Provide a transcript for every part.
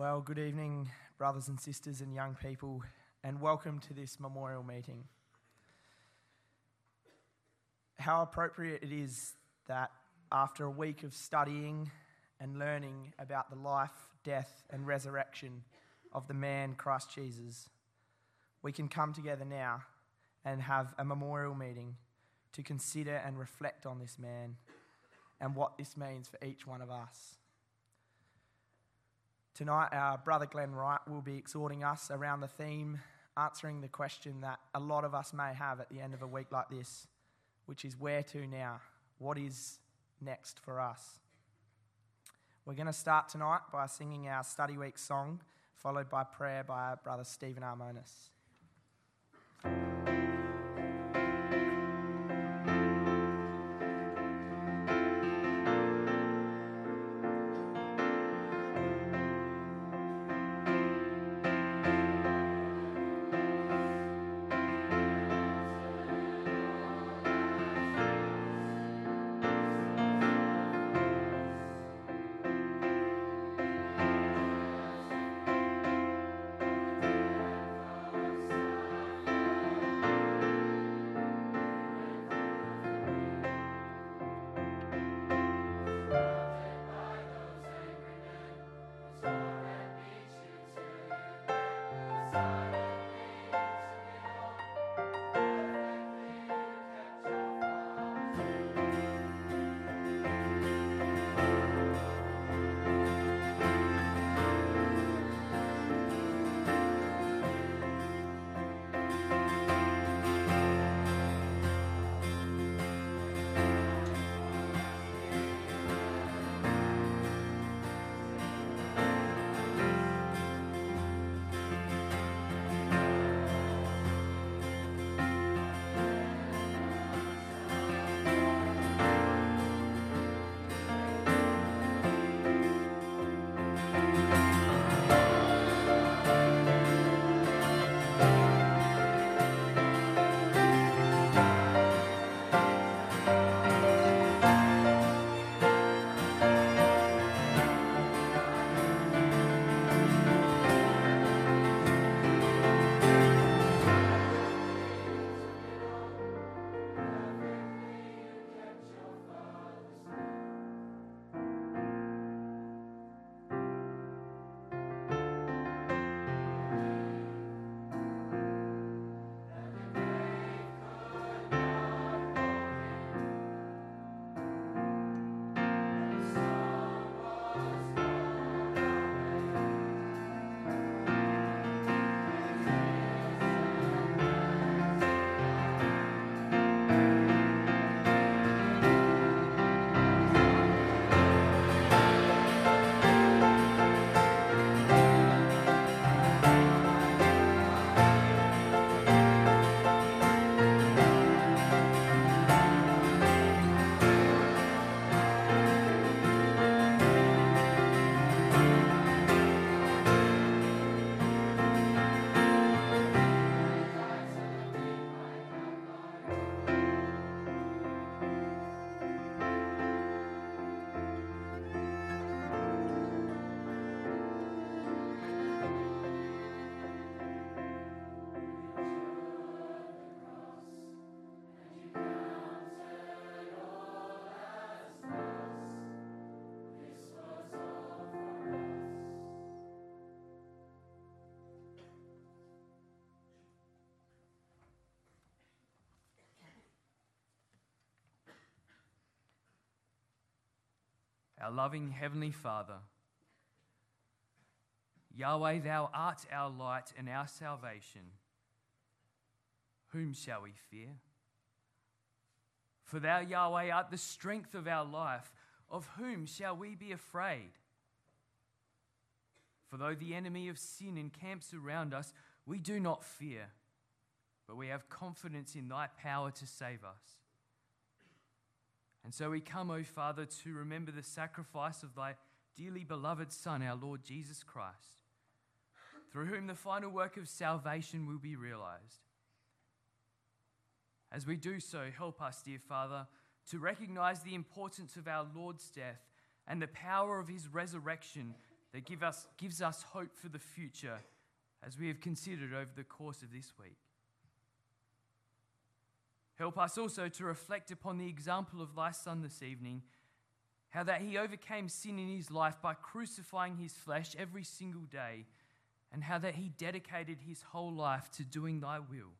Well, good evening, brothers and sisters and young people, and welcome to this memorial meeting. How appropriate it is that after a week of studying and learning about the life, death, and resurrection of the man Christ Jesus, we can come together now and have a memorial meeting to consider and reflect on this man and what this means for each one of us. Tonight, our brother Glenn Wright will be exhorting us around the theme, answering the question that a lot of us may have at the end of a week like this, which is where to now? What is next for us? We're going to start tonight by singing our study week song, followed by prayer by our brother Stephen Armonis. Our loving Heavenly Father, Yahweh, Thou art our light and our salvation. Whom shall we fear? For Thou, Yahweh, art the strength of our life. Of whom shall we be afraid? For though the enemy of sin encamps around us, we do not fear, but we have confidence in Thy power to save us. And so we come, O Father, to remember the sacrifice of Thy dearly beloved Son, our Lord Jesus Christ, through whom the final work of salvation will be realized. As we do so, help us, dear Father, to recognize the importance of our Lord's death and the power of His resurrection that gives us hope for the future as we have considered over the course of this week. Help us also to reflect upon the example of thy Son this evening, how that he overcame sin in his life by crucifying his flesh every single day, and how that he dedicated his whole life to doing thy will.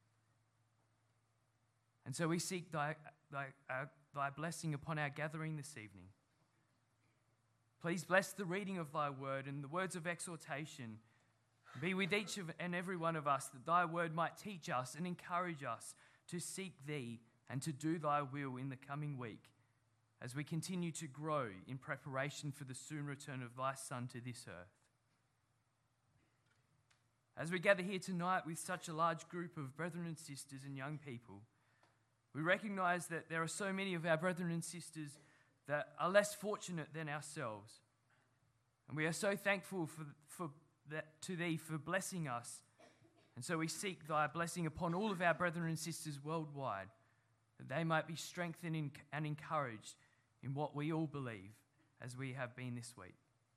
And so we seek thy blessing upon our gathering this evening. Please bless the reading of thy word and the words of exhortation. Be with each and every one of us, that thy word might teach us and encourage us to seek thee and to do thy will in the coming week, as we continue to grow in preparation for the soon return of thy Son to this earth. As we gather here tonight with such a large group of brethren and sisters and young people, we recognize that there are so many of our brethren and sisters that are less fortunate than ourselves. And we are so thankful to thee for blessing us. And so we seek thy blessing upon all of our brethren and sisters worldwide, that they might be strengthened and encouraged in what we all believe, as we have been this week.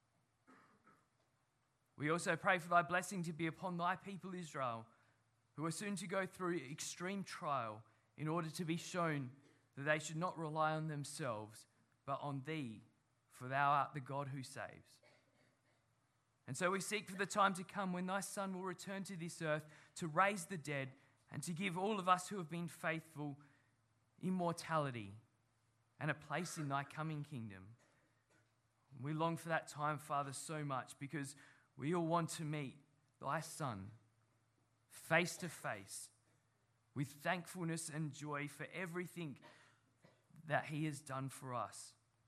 We also pray for thy blessing to be upon thy people Israel, who are soon to go through extreme trial, in order to be shown that they should not rely on themselves, but on thee, for thou art the God who saves. And so we seek for the time to come when thy Son will return to this earth to raise the dead and to give all of us who have been faithful immortality and a place in thy coming kingdom. We long for that time, Father, so much, because we all want to meet thy Son face to face with thankfulness and joy for everything that he has done for us.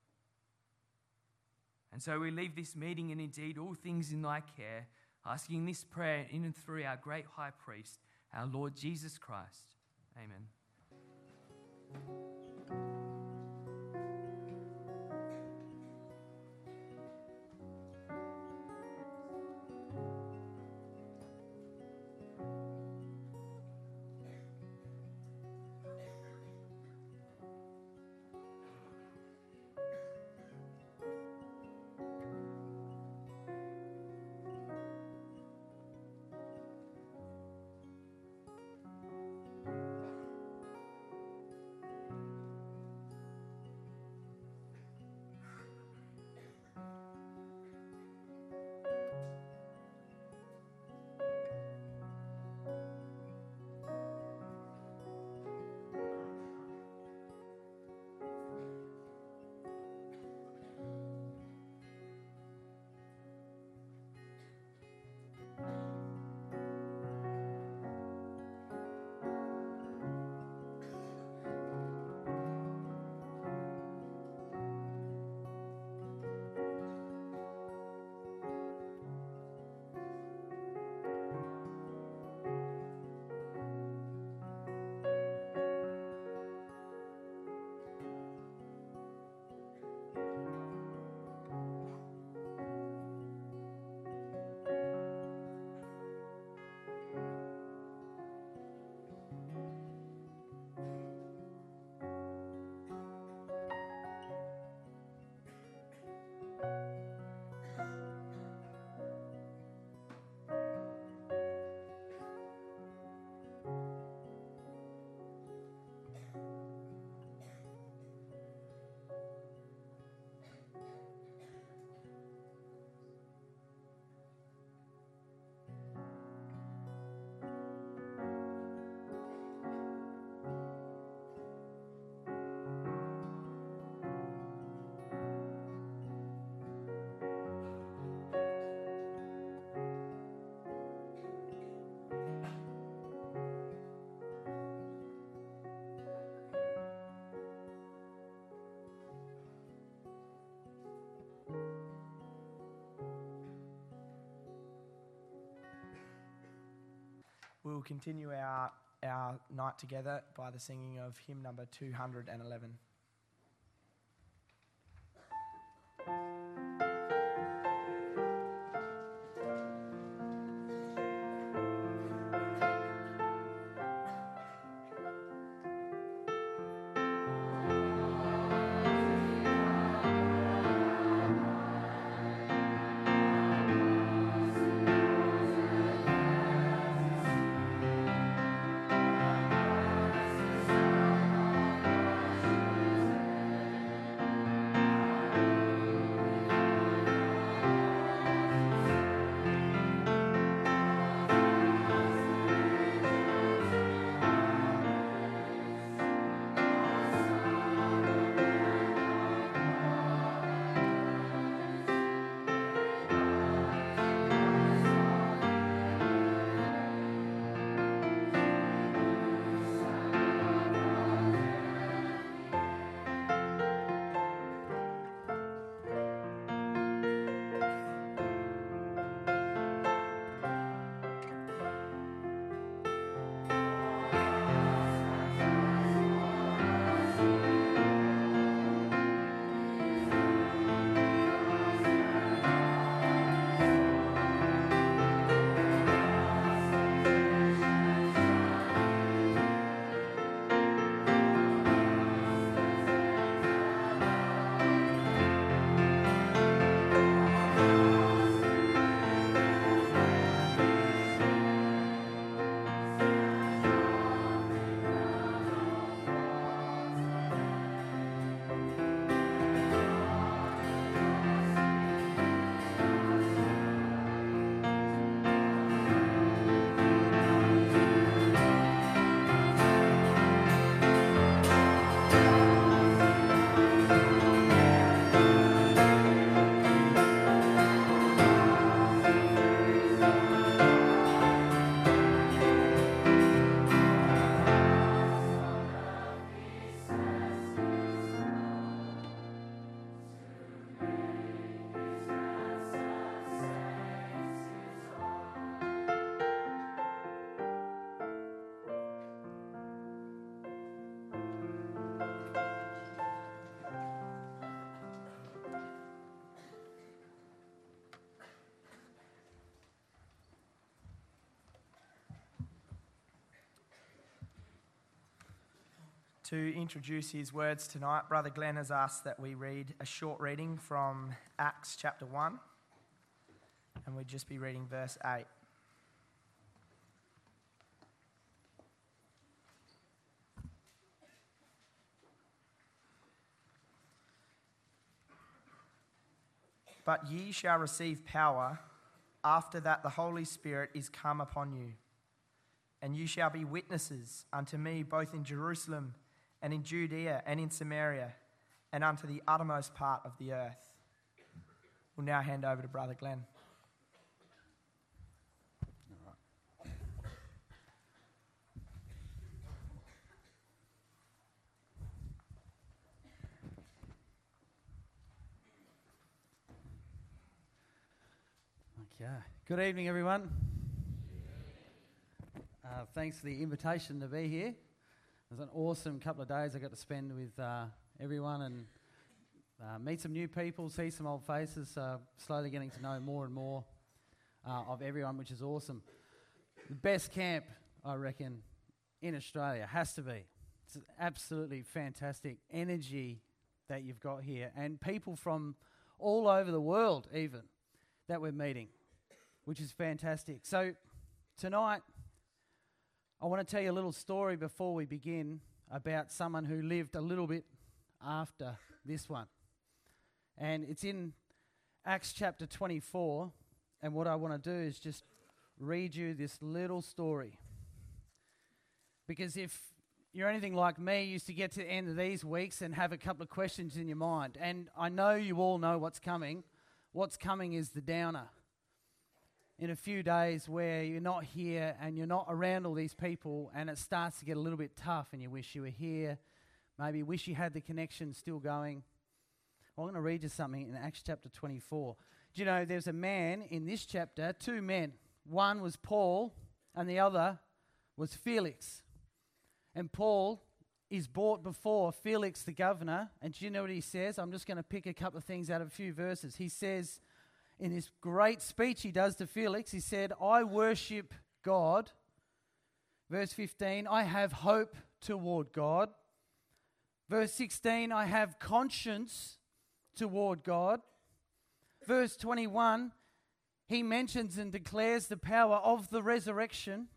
And so we leave this meeting, and indeed all things in thy care, asking this prayer in and through our great high priest, our Lord Jesus Christ. Amen. We will continue our night together by the singing of hymn number 211. To introduce his words tonight, Brother Glenn has asked that we read a short reading from Acts chapter 1, and we'd just be reading verse 8. But ye shall receive power after that the Holy Spirit is come upon you, and you shall be witnesses unto me both in Jerusalem and in Judea and in Samaria, and unto the uttermost part of the earth. We'll now hand over to Brother Glenn. Okay. Good evening, everyone. Thanks for the invitation to be here. It was an awesome couple of days I got to spend with everyone and meet some new people, see some old faces, slowly getting to know more and more of everyone, which is awesome. The best camp, I reckon, in Australia has to be. It's absolutely fantastic energy that you've got here, and people from all over the world even that we're meeting, which is fantastic. So tonight, I want to tell you a little story before we begin about someone who lived a little bit after this one. And it's in Acts chapter 24, and what I want to do is just read you this little story. Because if you're anything like me, you used to get to the end of these weeks and have a couple of questions in your mind. And I know you all know what's coming. What's coming is the downer. In a few days where you're not here and you're not around all these people and it starts to get a little bit tough and you wish you were here, maybe you wish you had the connection still going. Well, I'm going to read you something in Acts chapter 24. Do you know there's a man in this chapter, two men. One was Paul and the other was Felix. And Paul is brought before Felix the governor, and do you know what he says? I'm just going to pick a couple of things out of a few verses. He says, in this great speech he does to Felix, he said, I worship God. Verse 15, I have hope toward God. Verse 16, I have conscience toward God. Verse 21, he mentions and declares the power of the resurrection.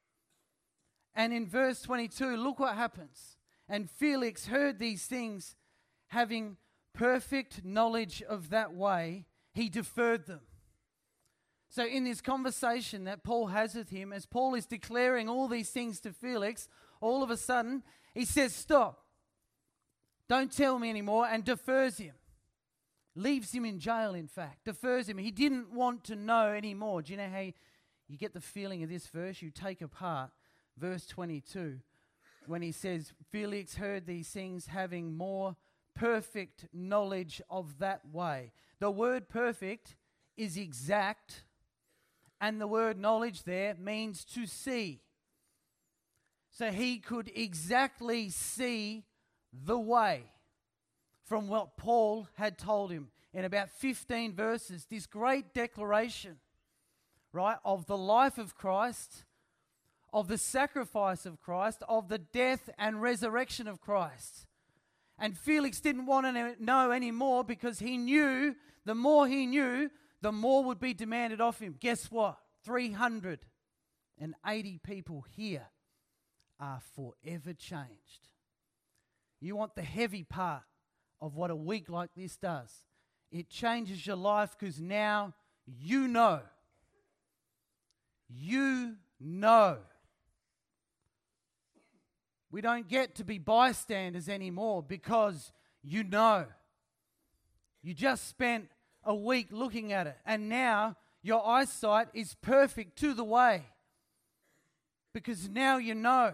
And in verse 22, look what happens. And Felix heard these things, having perfect knowledge of that way, he deferred them. So in this conversation that Paul has with him, as Paul is declaring all these things to Felix, all of a sudden he says, stop. Don't tell me anymore, and defers him. Leaves him in jail, in fact. Defers him. He didn't want to know anymore. Do you know how you get the feeling of this verse? You take apart verse 22 when he says, Felix heard these things having more perfect knowledge of that way. The word perfect is exact, and the word knowledge there means to see. So he could exactly see the way from what Paul had told him in about 15 verses, this great declaration, right, of the life of Christ, of the sacrifice of Christ, of the death and resurrection of Christ. And Felix didn't want to know anymore because he knew the more he knew, the more would be demanded of him. Guess what? 380 people here are forever changed. You want the heavy part of what a week like this does. It changes your life because now you know. You know. We don't get to be bystanders anymore because you know. You just spent a week looking at it, and now your eyesight is perfect to the way because now you know.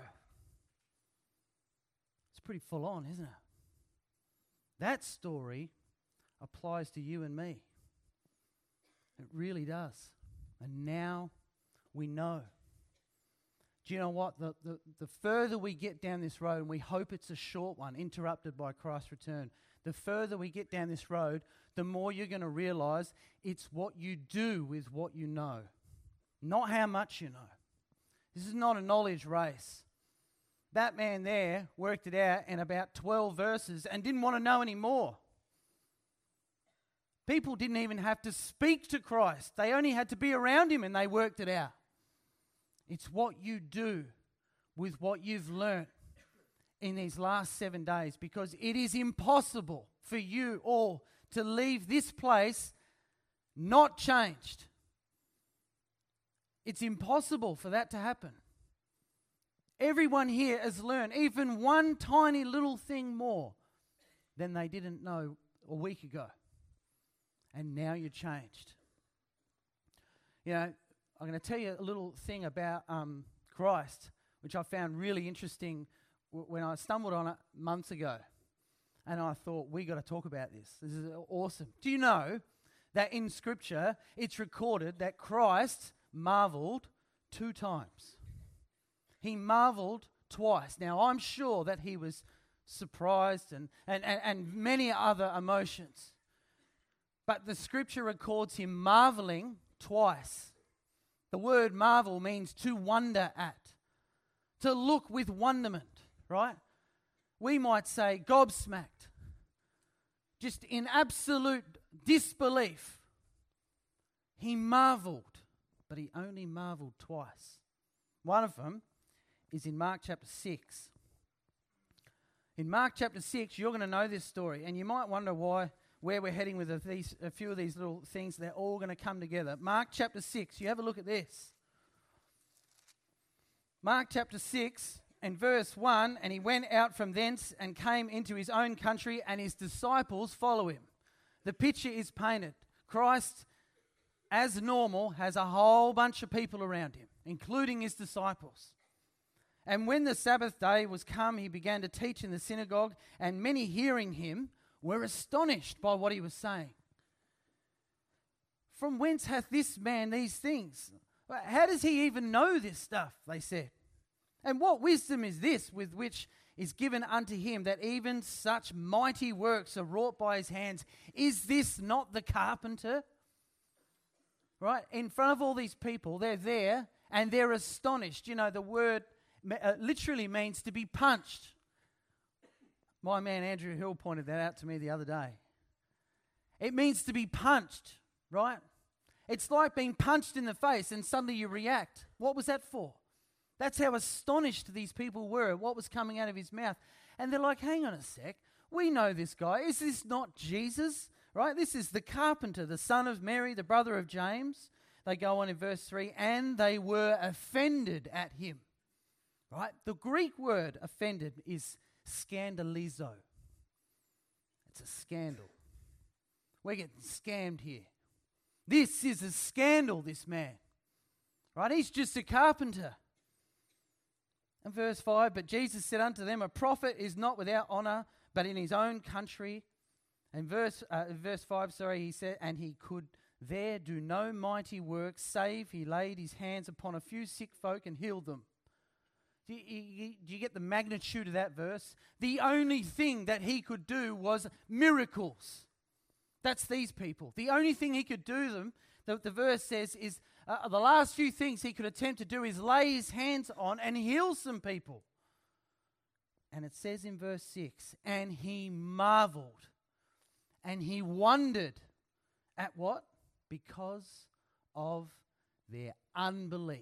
It's pretty full on, isn't it? That story applies to you and me. It really does. And now we know. Do you know what? The further we get down this road, and we hope it's a short one, interrupted by Christ's return, the further we get down this road, the more you're going to realize it's what you do with what you know, not how much you know. This is not a knowledge race. That man there worked it out in about 12 verses and didn't want to know any more. People didn't even have to speak to Christ. They only had to be around him and they worked it out. It's what you do with what you've learnt in these last 7 days, because it is impossible for you all to leave this place not changed. It's impossible for that to happen. Everyone here has learned even one tiny little thing more than they didn't know a week ago. And now you're changed. You know, I'm going to tell you a little thing about Christ, which I found really interesting when I stumbled on it months ago. And I thought, we got to talk about this. This is awesome. Do you know that in Scripture, it's recorded that Christ marveled 2 times? He marveled twice. Now, I'm sure that he was surprised and many other emotions. But the Scripture records him marveling twice. The word marvel means to wonder at, to look with wonderment, right? We might say gobsmacked, just in absolute disbelief. He marveled, but he only marveled twice. One of them is in Mark chapter 6. In Mark chapter 6, you're going to know this story, and you might wonder where we're heading with a few of these little things. They're all going to come together. Mark chapter 6, you have a look at this. Mark chapter 6 and verse 1, and he went out from thence and came into his own country, and his disciples follow him. The picture is painted. Christ, as normal, has a whole bunch of people around him, including his disciples. And when the Sabbath day was come, he began to teach in the synagogue, and many hearing him were astonished by what he was saying. From whence hath this man these things? How does he even know this stuff? They said. And what wisdom is this with which is given unto him, that even such mighty works are wrought by his hands? Is this not the carpenter? Right? In front of all these people, they're there and they're astonished. You know, the word literally means to be punched. My man Andrew Hill pointed that out to me the other day. It means to be punched, right? It's like being punched in the face and suddenly you react. What was that for? That's how astonished these people were at what was coming out of his mouth. And they're like, hang on a sec, we know this guy. Is this not Jesus? Right? This is the carpenter, the son of Mary, the brother of James. They go on in verse 3, and they were offended at him. Right? The Greek word offended is scandalizo. It's a scandal. We're getting scammed here. This is a scandal, this man. Right? He's just a carpenter. And verse 5, but Jesus said unto them, a prophet is not without honor, but in his own country. And verse 5, he said, and he could there do no mighty work, save he laid his hands upon a few sick folk and healed them. Do you get the magnitude of that verse? The only thing that he could do was miracles. That's these people. The only thing he could do them, the verse says, is the last few things he could attempt to do is lay his hands on and heal some people. And it says in verse 6, and he marveled and he wondered at what? Because of their unbelief.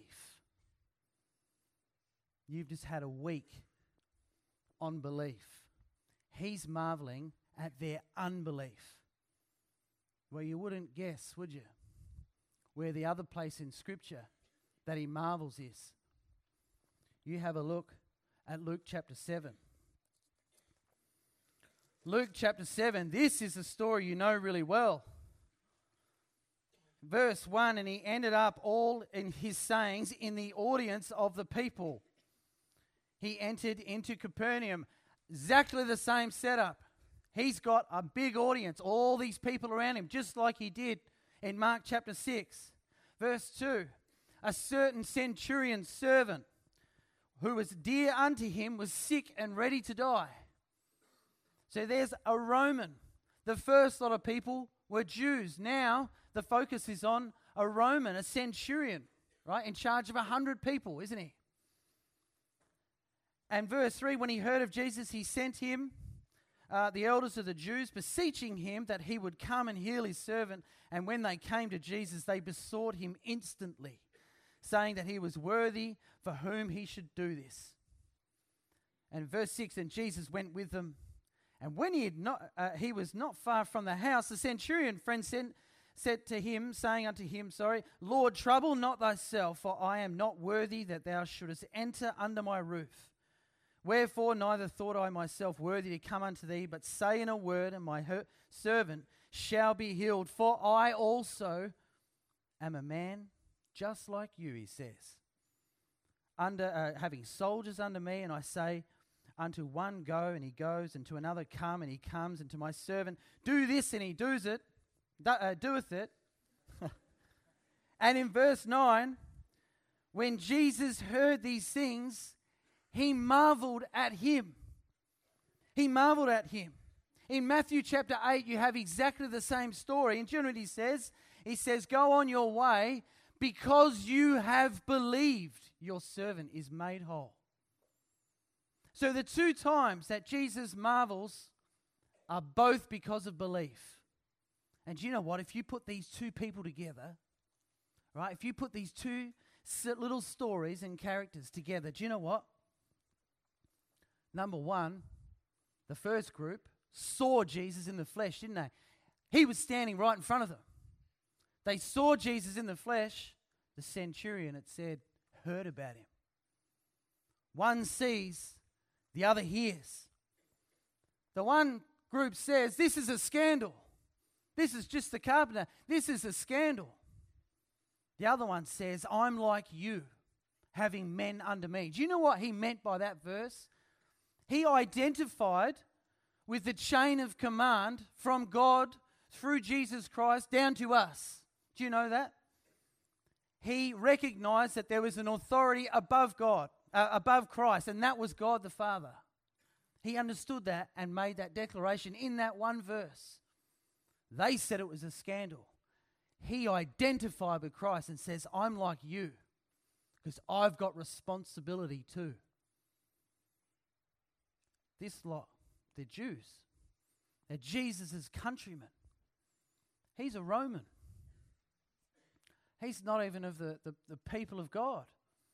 You've just had a week on belief. He's marveling at their unbelief. Well, you wouldn't guess, would you, where the other place in Scripture that he marvels is. You have a look at Luke chapter 7. Luke chapter 7, this is a story you know really well. Verse 1, and he ended up all in his sayings in the audience of the people. He entered into Capernaum. Exactly the same setup. He's got a big audience, all these people around him, just like he did in Mark chapter 6. Verse 2, a certain centurion's servant who was dear unto him was sick and ready to die. So there's a Roman. The first lot of people were Jews. Now the focus is on a Roman, a centurion, right, in charge of 100 people, isn't he? And verse 3, when he heard of Jesus, he sent him, the elders of the Jews, beseeching him that he would come and heal his servant. And when they came to Jesus, they besought him instantly, saying that he was worthy for whom he should do this. And verse 6, and Jesus went with them. And when he was not far from the house, the centurion friend said to him, saying unto him, Lord, trouble not thyself, for I am not worthy that thou shouldest enter under my roof. Wherefore neither thought I myself worthy to come unto thee, but say in a word, and my servant shall be healed. For I also am a man just like you, he says, having soldiers under me, and I say, unto one go, and he goes, and to another come, and he comes, and to my servant do this, and he doeth it. And in verse 9, when Jesus heard these things, he marveled at him. He marveled at him. In Matthew chapter 8, you have exactly the same story. And do you know what he says? He says, go on your way, because you have believed, your servant is made whole. So the two times that Jesus marvels are both because of belief. And do you know what? If you put these two people together, right? If you put these two little stories and characters together, do you know what? Number one, the first group saw Jesus in the flesh, didn't they? He was standing right in front of them. They saw Jesus in the flesh. The centurion, it said, heard about him. One sees, the other hears. The one group says, this is a scandal. This is just the carpenter. This is a scandal. The other one says, I'm like you, having men under me. Do you know what he meant by that verse? He identified with the chain of command from God through Jesus Christ down to us. Do you know that? He recognized that there was an authority above God, above Christ, and that was God the Father. He understood that and made that declaration in that one verse. They said it was a scandal. He identified with Christ and says, I'm like you, because I've got responsibility too. This lot, the Jews, they're Jesus' countrymen. He's a Roman. He's not even of the people of God.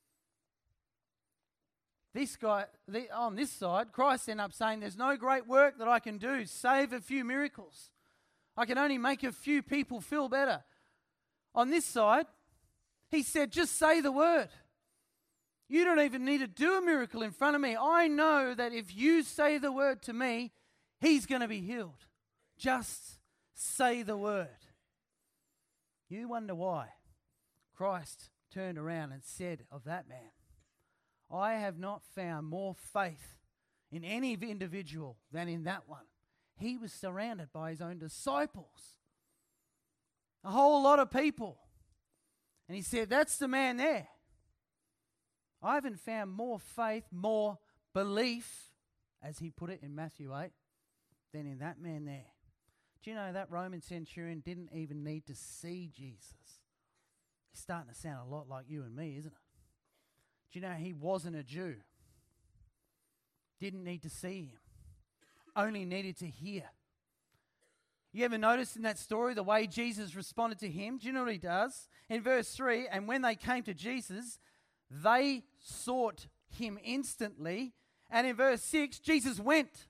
This guy, on this side, Christ ended up saying, there's no great work that I can do, save a few miracles. I can only make a few people feel better. On this side, he said, just say the word. You don't even need to do a miracle in front of me. I know that if you say the word to me, he's going to be healed. Just say the word. You wonder why Christ turned around and said of that man, I have not found more faith in any individual than in that one. He was surrounded by his own disciples. A whole lot of people. And he said, that's the man there. I haven't found more faith, more belief, as he put it in Matthew 8, than in that man there. Do you know that Roman centurion didn't even need to see Jesus? He's starting to sound a lot like you and me, isn't it? Do you know he wasn't a Jew? Didn't need to see him. Only needed to hear. You ever notice in that story the way Jesus responded to him? Do you know what he does? In verse 3, and when they came to Jesus, they sought him instantly. And in verse 6, Jesus went.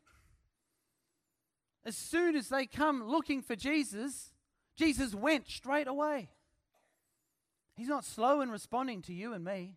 As soon as they come looking for Jesus, Jesus went straight away. He's not slow in responding to you and me.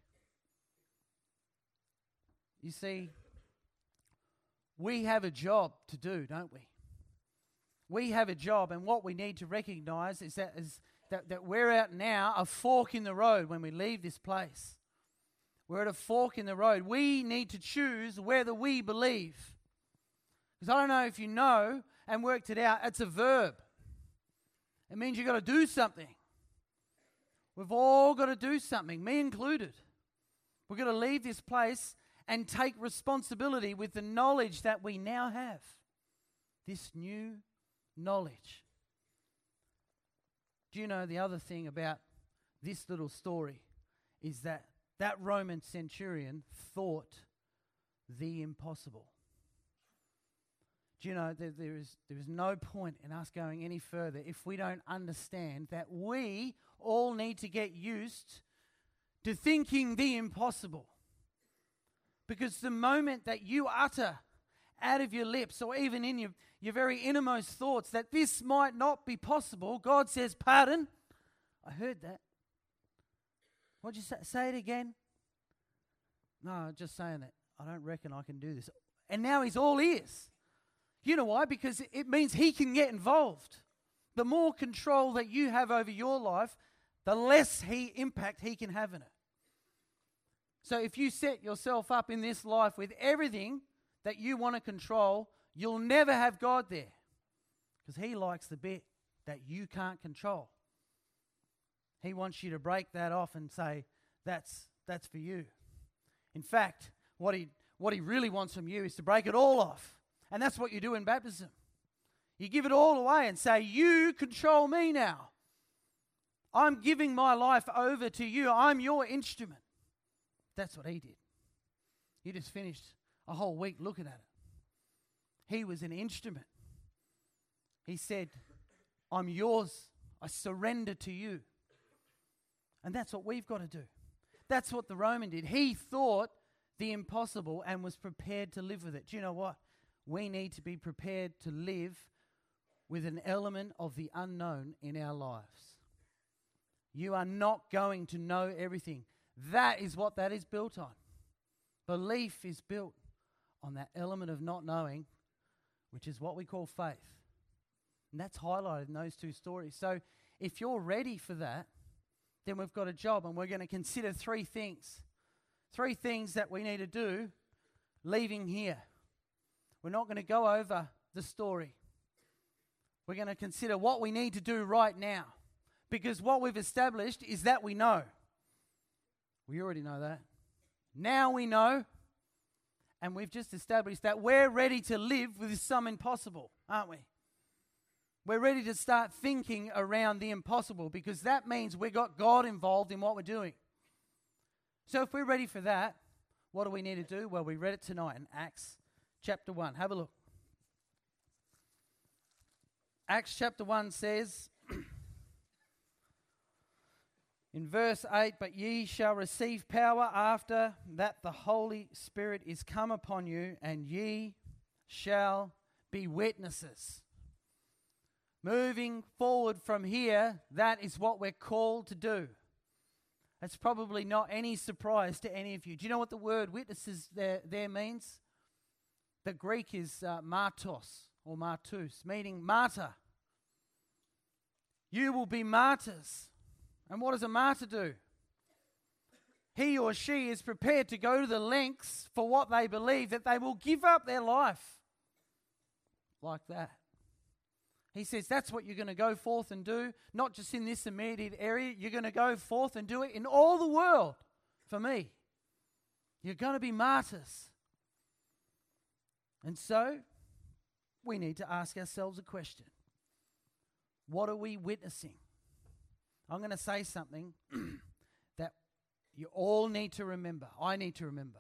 You see, we have a job to do, don't we? We have a job, and what we need to recognize is that we're at now a fork in the road when we leave this place. We're at a fork in the road. We need to choose whether we believe. Because I don't know if you know and worked it out, it's a verb. It means you've got to do something. We've all got to do something, me included. We've got to leave this place and take responsibility with the knowledge that we now have. This new knowledge. Do you know the other thing about this little story is that Roman centurion thought the impossible. Do you know that there is no point in us going any further if we don't understand that we all need to get used to thinking the impossible. Because the moment that you utter out of your lips or even in your very innermost thoughts that this might not be possible, God says, pardon, I heard that. What'd you say? Say it again. No, just saying that. I don't reckon I can do this. And now he's all ears. You know why? Because it means he can get involved. The more control that you have over your life, the less impact he can have in it. So if you set yourself up in this life with everything that you want to control, you'll never have God there. Because he likes the bit that you can't control. He wants you to break that off and say, that's for you. In fact, what he really wants from you is to break it all off. And that's what you do in baptism. You give it all away and say, you control me now. I'm giving my life over to you. I'm your instrument. That's what he did. He just finished a whole week looking at it. He was an instrument. He said, I'm yours. I surrender to you. And that's what we've got to do. That's what the Roman did. He thought the impossible and was prepared to live with it. Do you know what? We need to be prepared to live with an element of the unknown in our lives. You are not going to know everything. That is what that is built on. Belief is built on that element of not knowing, which is what we call faith. And that's highlighted in those two stories. So if you're ready for that, then we've got a job, and we're going to consider three things. Three things that we need to do leaving here. We're not going to go over the story. We're going to consider what we need to do right now. Because what we've established is that we know. We already know that. Now we know. And we've just established that we're ready to live with some impossible, aren't we? We're ready to start thinking around the impossible, because that means we've got God involved in what we're doing. So if we're ready for that, what do we need to do? Well, we read it tonight in Acts chapter 1. Have a look. Acts chapter 1 says, in verse 8, but ye shall receive power after that the Holy Spirit is come upon you, and ye shall be witnesses. Moving forward from here, that is what we're called to do. It's probably not any surprise to any of you. Do you know what the word witnesses there means? The Greek is martos or martus, meaning martyr. You will be martyrs. And what does a martyr do? He or she is prepared to go to the lengths for what they believe, that they will give up their life. Like that. He says that's what you're going to go forth and do, not just in this immediate area. You're going to go forth and do it in all the world for me. You're going to be martyrs. And so, we need to ask ourselves a question. What are we witnessing? I'm going to say something that you all need to remember. I need to remember.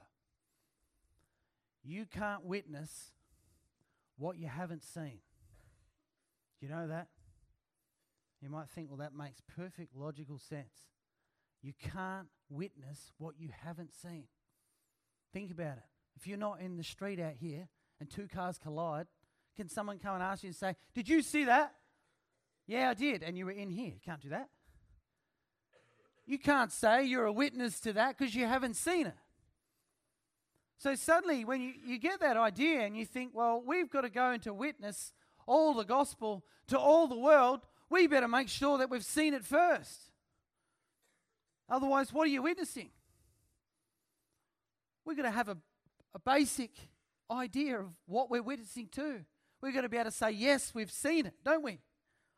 You can't witness what you haven't seen. Do you know that? You might think, well, that makes perfect logical sense. You can't witness what you haven't seen. Think about it. If you're not in the street out here and two cars collide, can someone come and ask you and say, did you see that? Yeah, I did. And you were in here. You can't do that. You can't say you're a witness to that because you haven't seen it. So suddenly when you get that idea and you think, well, we've got to go into witness all the gospel to all the world, we better make sure that we've seen it first. Otherwise, what are you witnessing? We've got to have a basic idea of what we're witnessing to. We've got to be able to say, yes, we've seen it, don't we?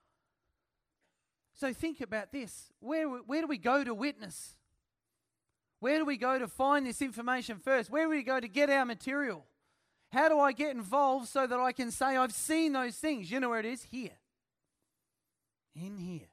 So think about this. Where do we go to witness? Where do we go to find this information first? Where do we go to get our material? How do I get involved so that I can say I've seen those things? You know where it is? Here. In here.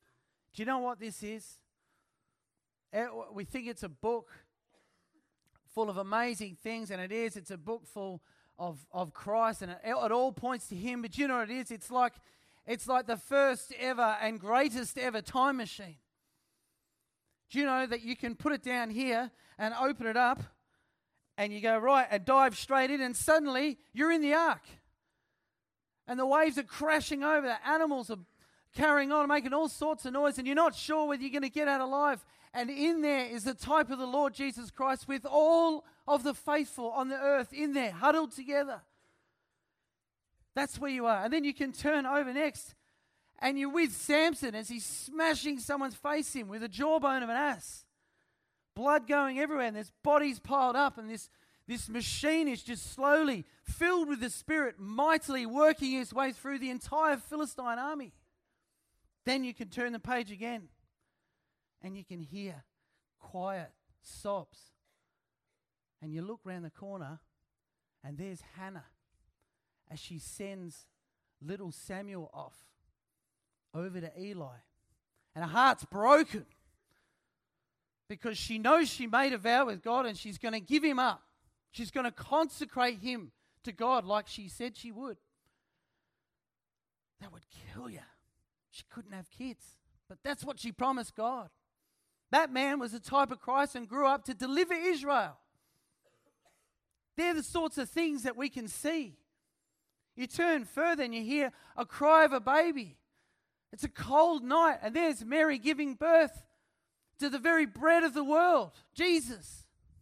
Do you know what this is? We think it's a book full of amazing things, and it is. It's a book full of Christ, and it all points to Him. But you know what it is? It's like the first ever and greatest ever time machine. Do you know that you can put it down here and open it up, and you go right and dive straight in, and suddenly you're in the ark. And the waves are crashing over, the animals are carrying on, making all sorts of noise, and you're not sure whether you're going to get out alive. And in there is the type of the Lord Jesus Christ with all of the faithful on the earth in there, huddled together. That's where you are. And then you can turn over next, and you're with Samson as he's smashing someone's face in with a jawbone of an ass. Blood going everywhere, and there's bodies piled up, and this machine is just slowly filled with the Spirit, mightily working its way through the entire Philistine army. Then you can turn the page again, and you can hear quiet sobs. And you look round the corner, and there's Hannah as she sends little Samuel off over to Eli. And her heart's broken because she knows she made a vow with God, and she's going to give him up. She's going to consecrate him to God like she said she would. That would kill you. She couldn't have kids, but that's what she promised God. That man was a type of Christ and grew up to deliver Israel. They're the sorts of things that we can see. You turn further and you hear a cry of a baby. It's a cold night, and there's Mary giving birth to the very bread of the world, Jesus.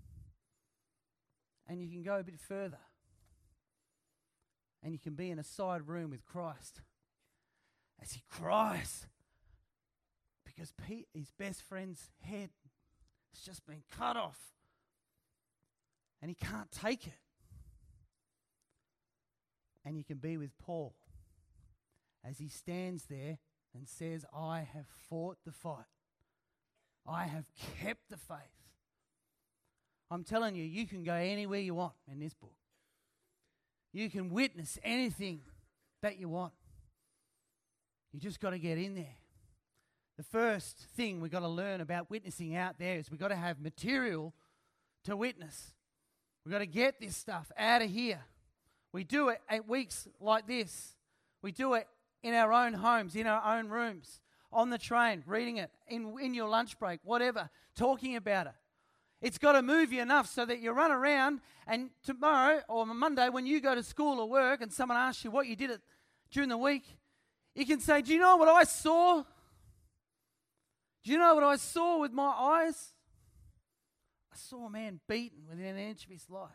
And you can go a bit further, and you can be in a side room with Christ as he cries because Pete, his best friend's head has just been cut off, and he can't take it. And you can be with Paul as he stands there and says, I have fought the fight. I have kept the faith. I'm telling you, you can go anywhere you want in this book. You can witness anything that you want. You just got to get in there. The first thing we've got to learn about witnessing out there is we've got to have material to witness. We've got to get this stuff out of here. We do it at weeks like this. We do it in our own homes, in our own rooms, on the train, reading it, in your lunch break, whatever, talking about it. It's got to move you enough so that you run around, and tomorrow or Monday when you go to school or work and someone asks you what you did during the week, you can say, do you know what I saw? Do you know what I saw with my eyes? I saw a man beaten within an inch of his life.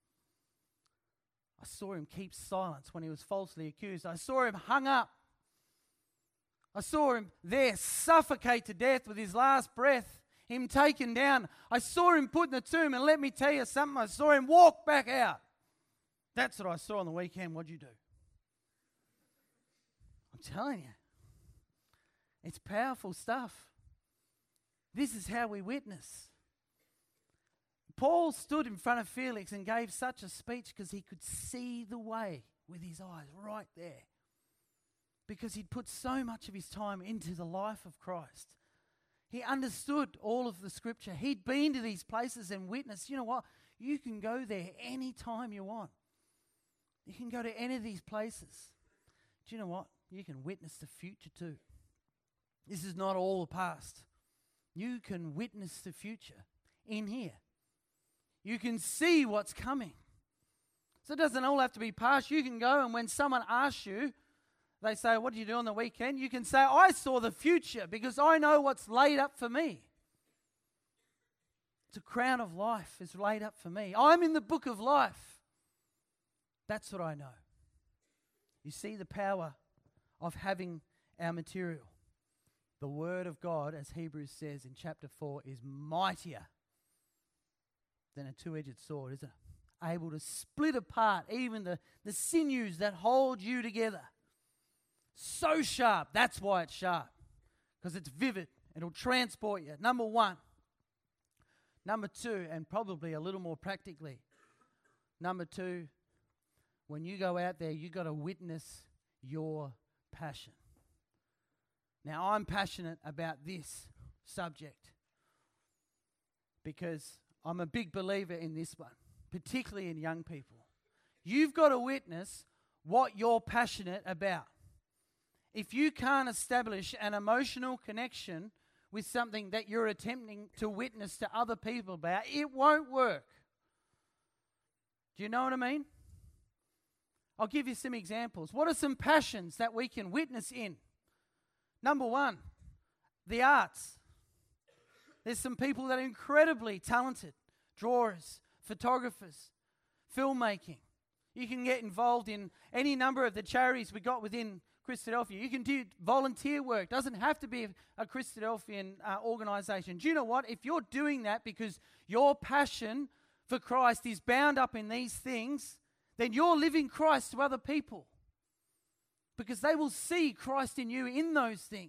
I saw him keep silence when he was falsely accused. I saw him hung up. I saw him there suffocate to death with his last breath, him taken down. I saw him put in the tomb, and let me tell you something, I saw him walk back out. That's what I saw on the weekend. What'd you do? I'm telling you, it's powerful stuff. This is how we witness. Paul stood in front of Felix and gave such a speech because he could see the way with his eyes right there. Because he'd put so much of his time into the life of Christ. He understood all of the scripture. He'd been to these places and witnessed. You know what? You can go there any time you want. You can go to any of these places. Do you know what? You can witness the future too. This is not all the past. You can witness the future in here. You can see what's coming. So it doesn't all have to be past. You can go, and when someone asks you, they say, what did you do on the weekend? You can say, I saw the future because I know what's laid up for me. It's a crown of life is laid up for me. I'm in the book of life. That's what I know. You see the power of having our material. The Word of God, as Hebrews says in chapter 4, is mightier than a two-edged sword, isn't it? Able to split apart even the sinews that hold you together. So sharp. That's why it's sharp. Because it's vivid. It'll transport you. Number one. Number two, and probably a little more practically. Number two, when you go out there, you got to witness your passion. Now, I'm passionate about this subject because I'm a big believer in this one, particularly in young people. You've got to witness what you're passionate about. If you can't establish an emotional connection with something that you're attempting to witness to other people about, it won't work. Do you know what I mean? I'll give you some examples. What are some passions that we can witness in? Number one, the arts. There's some people that are incredibly talented. Drawers, photographers, filmmaking. You can get involved in any number of the charities we got within Christadelphia. You can do volunteer work. Doesn't have to be a Christadelphian organisation. Do you know what? If you're doing that because your passion for Christ is bound up in these things, then you're living Christ to other people. Because they will see Christ in you in those things.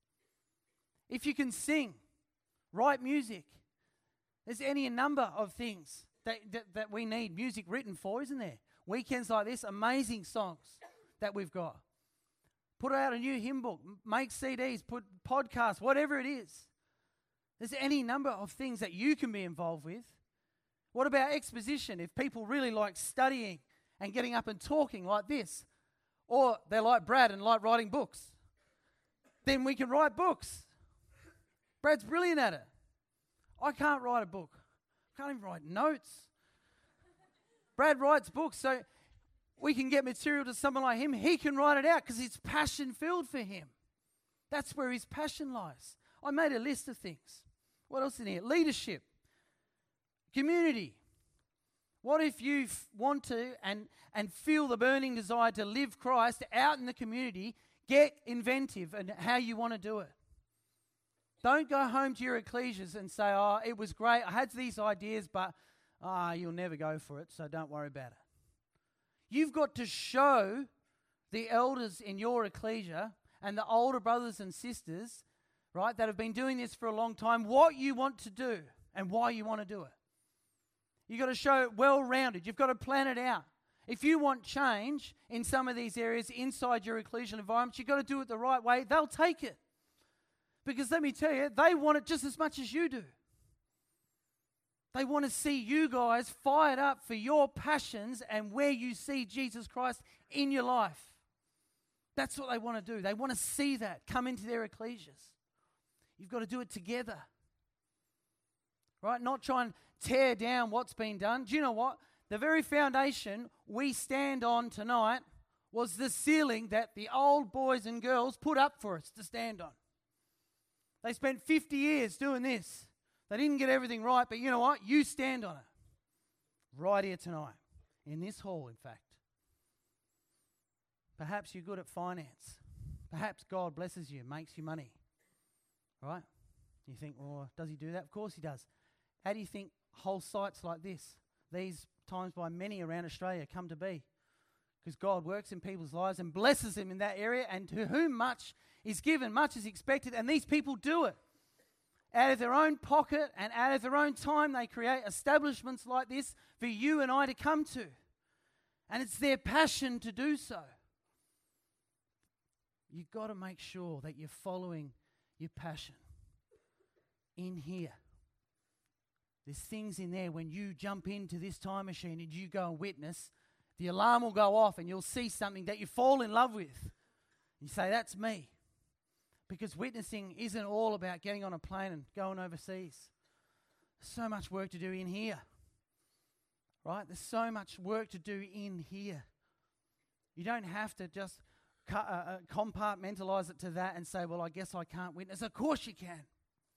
If you can sing, write music, there's any number of things that we need music written for, isn't there? Weekends like this, amazing songs that we've got. Put out a new hymn book, make CDs, put podcasts, whatever it is. There's any number of things that you can be involved with. What about exposition? If people really like studying and getting up and talking like this, or they're like Brad and like writing books, then we can write books. Brad's brilliant at it. I can't write a book. I can't even write notes. Brad writes books, so we can get material to someone like him. He can write it out because it's passion-filled for him. That's where his passion lies. I made a list of things. What else in here? Leadership. Community. What if you want to and feel the burning desire to live Christ out in the community? Get inventive in how you want to do it. Don't go home to your ecclesias and say, oh, it was great, I had these ideas, but you'll never go for it, so don't worry about it. You've got to show the elders in your ecclesia and the older brothers and sisters, right, that have been doing this for a long time, what you want to do and why you want to do it. You've got to show it well-rounded. You've got to plan it out. If you want change in some of these areas inside your ecclesial environments, you've got to do it the right way. They'll take it. Because let me tell you, they want it just as much as you do. They want to see you guys fired up for your passions and where you see Jesus Christ in your life. That's what they want to do. They want to see that come into their ecclesias. You've got to do it together. Right? Not try and tear down what's been done. Do you know what? The very foundation we stand on tonight was the ceiling that the old boys and girls put up for us to stand on. They spent 50 years doing this. They didn't get everything right, but you know what? You stand on it. Right here tonight. In this hall, in fact. Perhaps you're good at finance. Perhaps God blesses you, makes you money. Right? You think, well, does he do that? Of course he does. How do you think whole sites like this, these times by many around Australia, come to be? Because God works in people's lives and blesses them in that area, and to whom much is given, much is expected, and these people do it. Out of their own pocket and out of their own time, they create establishments like this for you and I to come to. And it's their passion to do so. You've got to make sure that you're following your passion in here. There's things in there when you jump into this time machine and you go and witness, the alarm will go off and you'll see something that you fall in love with. You say, that's me. Because witnessing isn't all about getting on a plane and going overseas. There's so much work to do in here. Right? There's so much work to do in here. You don't have to just compartmentalize it to that and say, well, I guess I can't witness. Of course you can.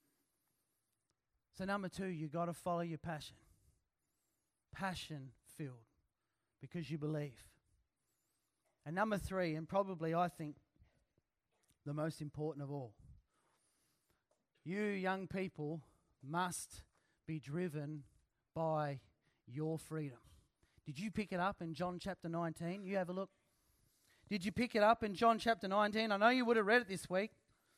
So number 2, you've got to follow your passion. Passion-filled. Because you believe. And number 3, and probably I think the most important of all, you young people must be driven by your freedom. Did you pick it up in John chapter 19? You have a look. Did you pick it up in John chapter 19? I know you would have read it this week.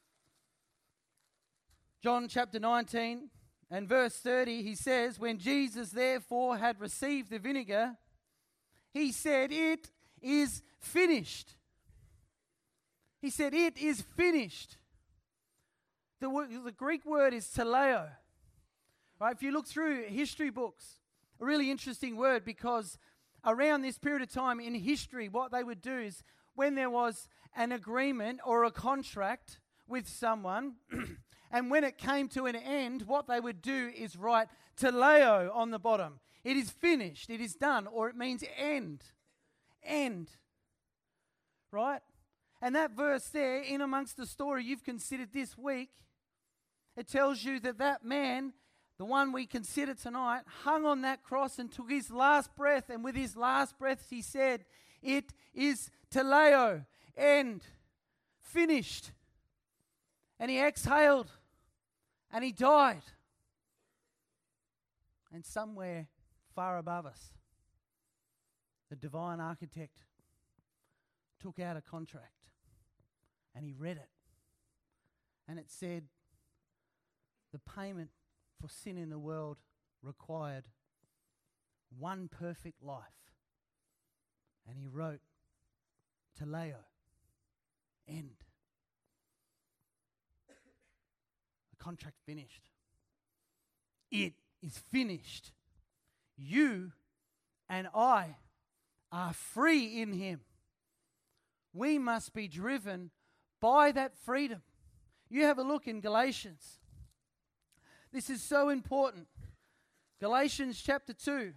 John chapter 19 and verse 30, he says, when Jesus therefore had received the vinegar, he said, it is finished. He said, it is finished. The Greek word is teleo, Right? If you look through history books, a really interesting word, because around this period of time in history, what they would do is when there was an agreement or a contract with someone, and when it came to an end, what they would do is write teleo on the bottom. It is finished, it is done, or it means end. End. Right? And that verse there, in amongst the story you've considered this week, it tells you that that man, the one we consider tonight, hung on that cross and took his last breath, and with his last breath he said, "It is teleo, end, finished." And he exhaled, and he died. And somewhere far above us, the divine architect took out a contract, and he read it. And it said, the payment for sin in the world required one perfect life. And he wrote, teleo, end. The contract finished. It is finished. You and I are free in him. We must be driven by that freedom. You have a look in Galatians. This is so important. Galatians chapter 2.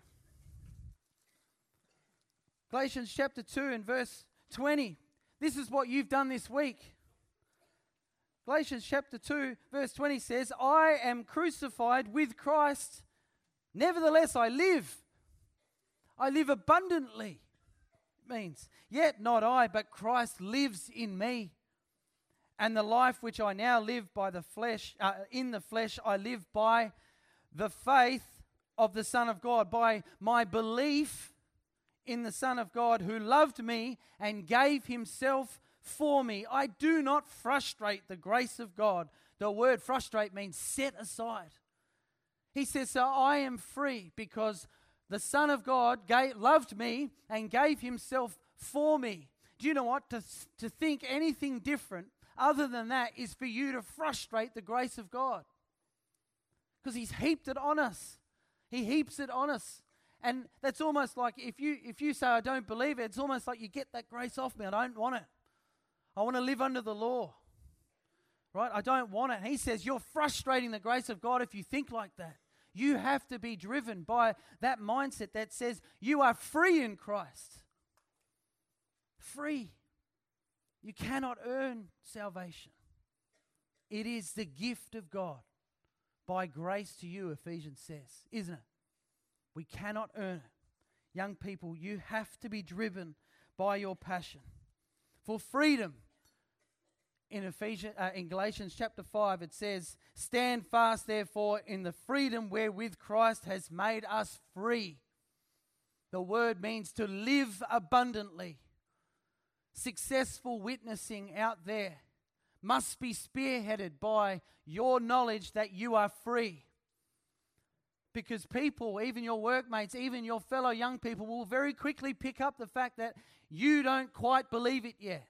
Galatians chapter 2 and verse 20. This is what you've done this week. Galatians chapter 2 verse 20 says, I am crucified with Christ. Nevertheless I live. I live abundantly. It means, yet not I, but Christ lives in me. And the life which I now live by the flesh, in the flesh, I live by the faith of the Son of God, by my belief in the Son of God who loved me and gave himself for me. I do not frustrate the grace of God. The word frustrate means set aside. He says, so I am free because the Son of God loved me and gave himself for me. Do you know what? To think anything different other than that is for you to frustrate the grace of God. Because he's heaped it on us. He heaps it on us. And that's almost like if you say, I don't believe it, it's almost like you get that grace off me. I don't want it. I want to live under the law. Right? I don't want it. And he says, you're frustrating the grace of God if you think like that. You have to be driven by that mindset that says you are free in Christ. Free. You cannot earn salvation. It is the gift of God by grace to you, Ephesians says, isn't it? We cannot earn it. Young people, you have to be driven by your passion. For freedom, in Galatians chapter 5, it says, stand fast, therefore, in the freedom wherewith Christ has made us free. The word means to live abundantly. Successful witnessing out there must be spearheaded by your knowledge that you are free. Because people, even your workmates, even your fellow young people, will very quickly pick up the fact that you don't quite believe it yet.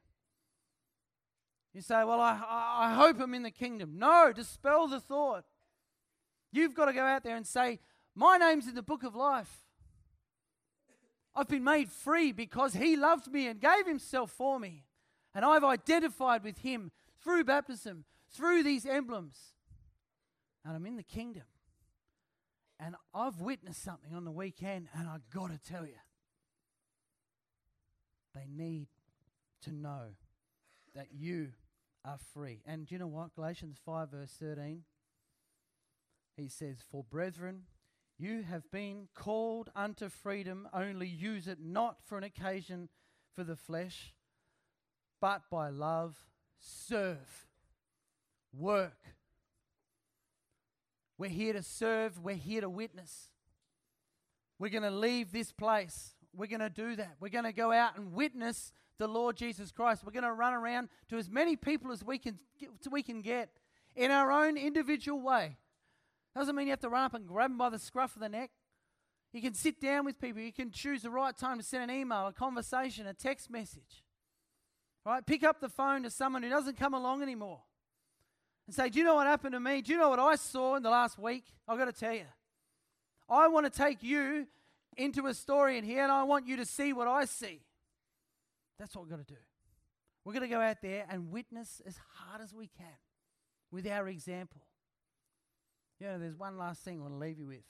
You say, well, I hope I'm in the kingdom. No, dispel the thought. You've got to go out there and say, my name's in the book of life. I've been made free because he loved me and gave himself for me. And I've identified with him through baptism, through these emblems. And I'm in the kingdom. And I've witnessed something on the weekend, and I've got to tell you, they need to know that you are free. And do you know what? Galatians 5 verse 13, he says, for brethren, you have been called unto freedom, only use it not for an occasion for the flesh, but by love serve, work. We're here to serve, we're here to witness. We're going to leave this place. We're going to do that. We're going to go out and witness the Lord Jesus Christ. We're going to run around to as many people as we can get in our own individual way. Doesn't mean you have to run up and grab them by the scruff of the neck. You can sit down with people. You can choose the right time to send an email, a conversation, a text message. Right? Pick up the phone to someone who doesn't come along anymore and say, do you know what happened to me? Do you know what I saw in the last week? I've got to tell you. I want to take you into a story in here, and I want you to see what I see. That's what we've got to do. We're going to go out there and witness as hard as we can with our example. You know, there's one last thing I want to leave you with.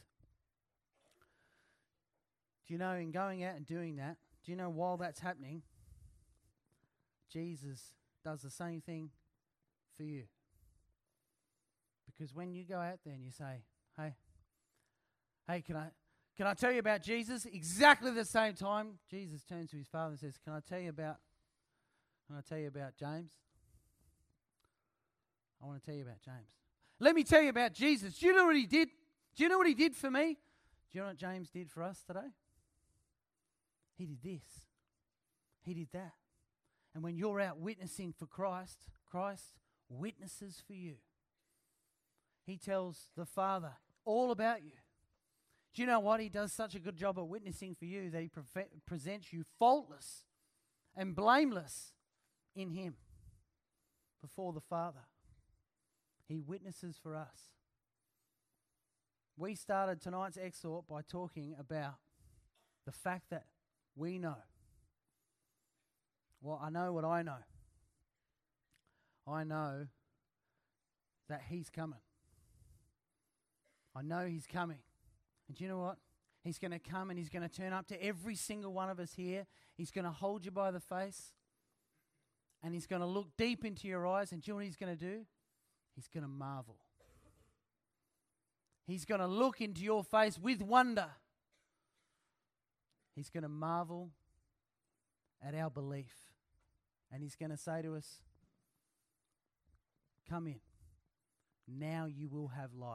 Do you know, in going out and doing that, do you know while that's happening, Jesus does the same thing for you? Because when you go out there and you say, hey, can I tell you about Jesus? Exactly the same time, Jesus turns to his Father and says, Can I tell you about James? I want to tell you about James. Let me tell you about Jesus. Do you know what he did? Do you know what he did for me? Do you know what James did for us today? He did this. He did that. And when you're out witnessing for Christ witnesses for you. He tells the Father all about you. Do you know what? He does such a good job of witnessing for you that he presents you faultless and blameless in him before the Father. He witnesses for us. We started tonight's exhort by talking about the fact that we know. Well, I know what I know. I know that he's coming. I know he's coming. And do you know what? He's going to come and he's going to turn up to every single one of us here. He's going to hold you by the face. And he's going to look deep into your eyes. And do you know what he's going to do? He's going to marvel. He's going to look into your face with wonder. He's going to marvel at our belief. And he's going to say to us, come in. Now you will have life.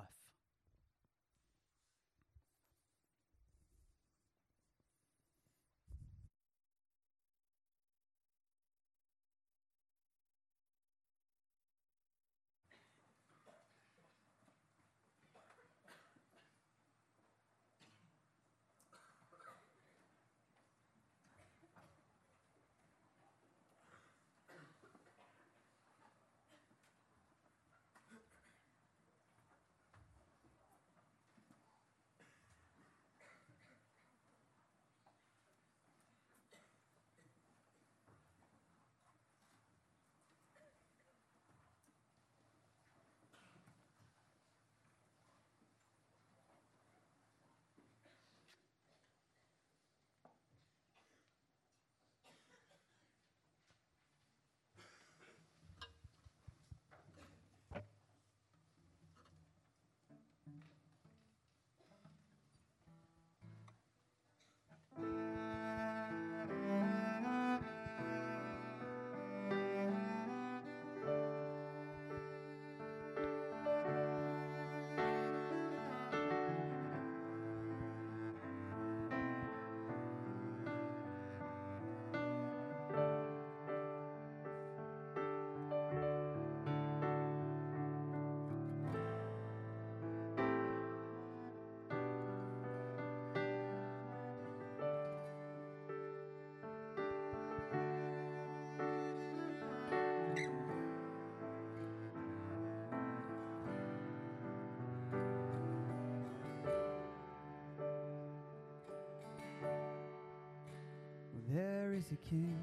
There is a king,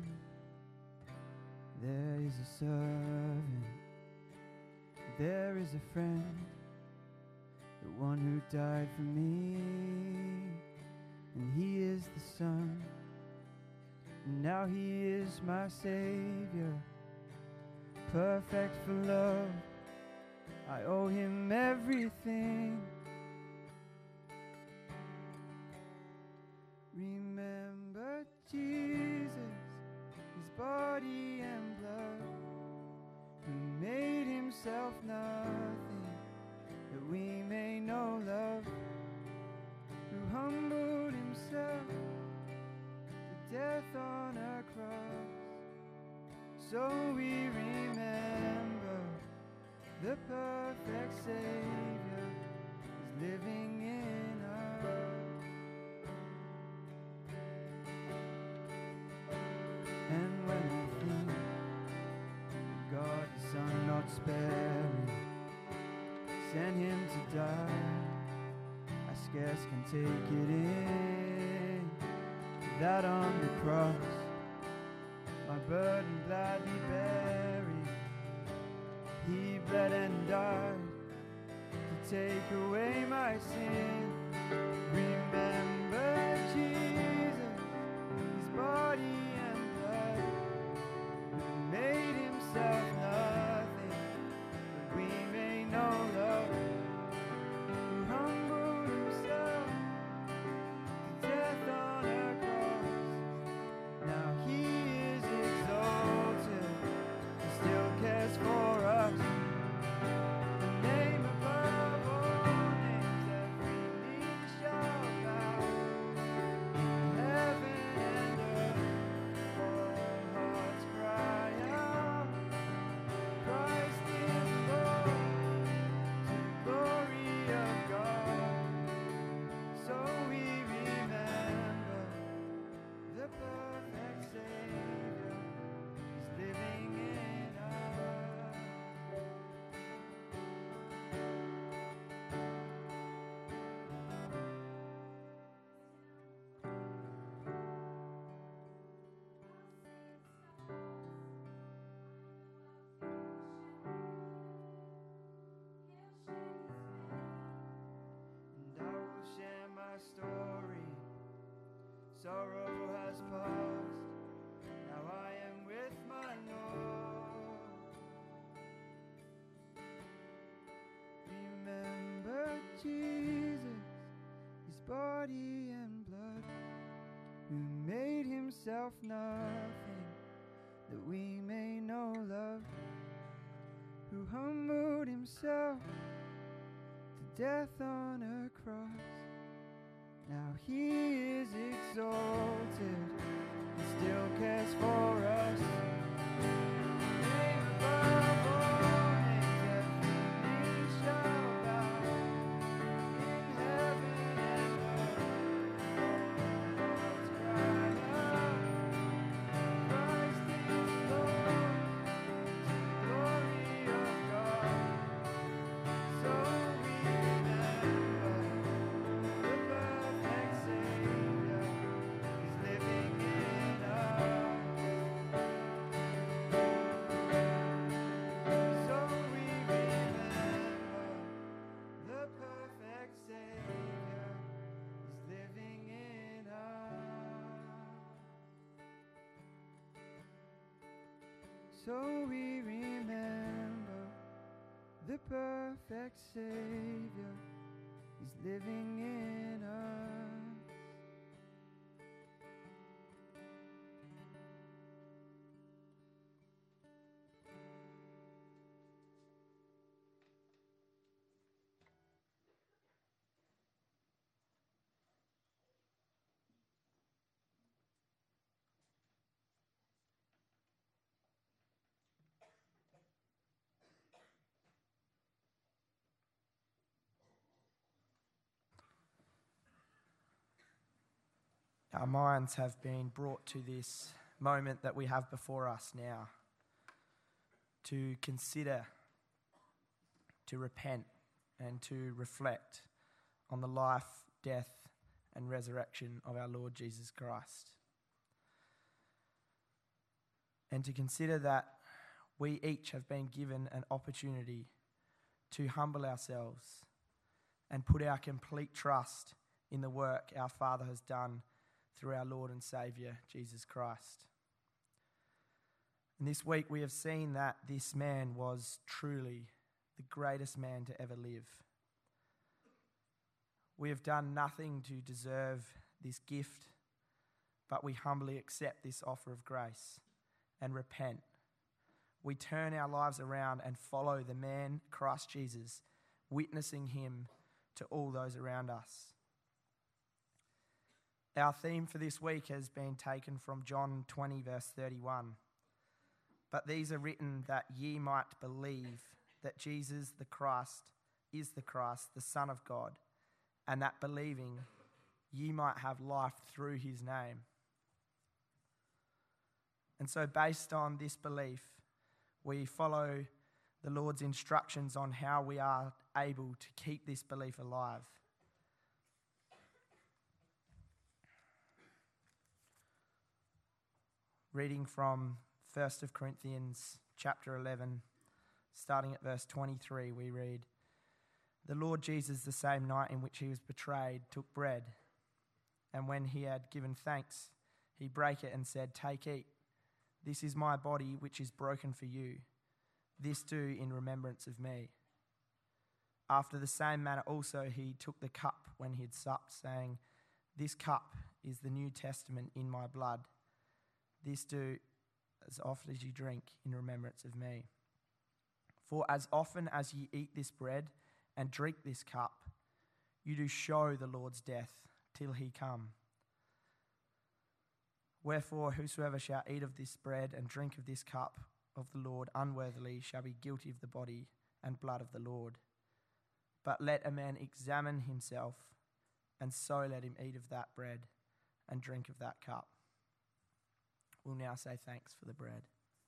there is a servant, there is a friend, the one who died for me, and he is the Son, and now he is my Savior, perfect for love, I owe him everything. Remember Jesus, his body and blood, who made himself nothing, that we may know love, who humbled himself to death on a cross, so we remember the perfect Savior is living in us. And when I think God the Son not sparing, to die. I scarce can take it in that on the cross my burden gladly bearing, he bled and died to take away my sin. Remember Jesus, his body and blood, who made himself nothing that we may know love, who humbled himself to death on a cross. Now he is exalted, he still cares for us. The name above all names, every knee shall bow, in heaven and earth, all hearts cry out, Christ is Lord, to the glory of God. So we remember the perfect Savior is living in us. And I will share my story. Sorrow has passed. Now I am with my Lord. Remember Jesus, his body and blood, who made himself nothing that we may know love, who humbled himself to death on a cross. Now he is exalted, he still cares for us. Name above all names, every knee shall bow, in heaven and earth, all hearts cry out, Christ is Lord, to the glory of God. So we remember the perfect Savior is living in us. So we remember the perfect Savior is living in us. So we remember the perfect Savior is living in us. Our minds have been brought to this moment that we have before us now to consider, to repent, and to reflect on the life, death, and resurrection of our Lord Jesus Christ. And to consider that we each have been given an opportunity to humble ourselves and put our complete trust in the work our Father has done through our Lord and Saviour, Jesus Christ. And this week we have seen that this man was truly the greatest man to ever live. We have done nothing to deserve this gift, but we humbly accept this offer of grace and repent. We turn our lives around and follow the man, Christ Jesus, witnessing him to all those around us. Our theme for this week has been taken from John 20, verse 31. But these are written that ye might believe that Jesus the Christ is the Christ, the Son of God, and that believing ye might have life through his name. And so based on this belief, we follow the Lord's instructions on how we are able to keep this belief alive. Reading from 1 Corinthians chapter 11, starting at verse 23, we read, "The Lord Jesus, the same night in which he was betrayed, took bread, and when he had given thanks, he brake it and said, 'Take, eat. This is my body, which is broken for you. This do in remembrance of me.' After the same manner also he took the cup when he had supped, saying, 'This cup is the New Testament in my blood. This do as often as you drink in remembrance of me. For as often as ye eat this bread and drink this cup, you do show the Lord's death till he come. Wherefore whosoever shall eat of this bread and drink of this cup of the Lord unworthily shall be guilty of the body and blood of the Lord. But let a man examine himself, and so let him eat of that bread and drink of that cup.'" We'll now say thanks for the bread.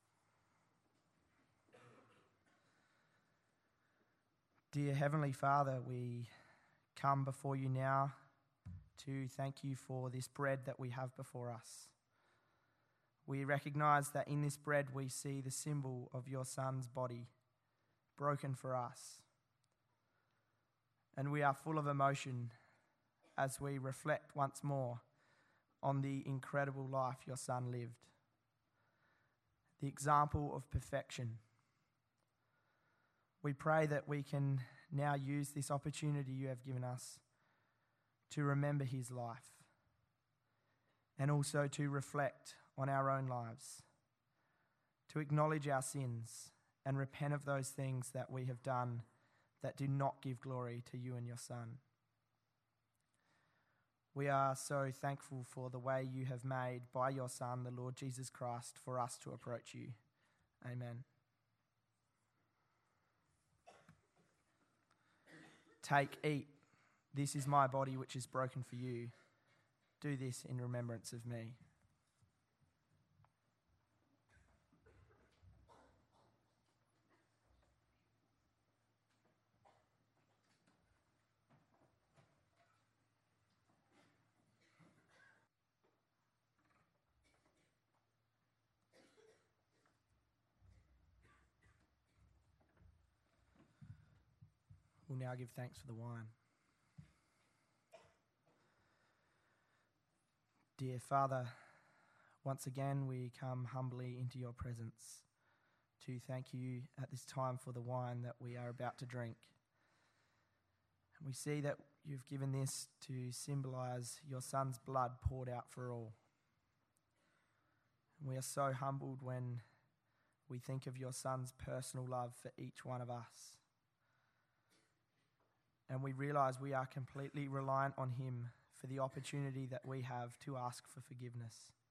Dear Heavenly Father, we come before you now to thank you for this bread that we have before us. We recognize that in this bread we see the symbol of your Son's body broken for us. And we are full of emotion as we reflect once more on the incredible life your Son lived, the example of perfection. We pray that we can now use this opportunity you have given us to remember his life and also to reflect on our own lives, to acknowledge our sins and repent of those things that we have done that do not give glory to you and your Son. We are so thankful for the way you have made by your Son, the Lord Jesus Christ, for us to approach you. Amen. Take, eat. This is my body which is broken for you. Do this in remembrance of me. We'll now give thanks for the wine. Dear Father, once again we come humbly into your presence to thank you at this time for the wine that we are about to drink. And we see that you've given this to symbolize your Son's blood poured out for all. And we are so humbled when we think of your Son's personal love for each one of us. And we realize we are completely reliant on him for the opportunity that we have to ask for forgiveness.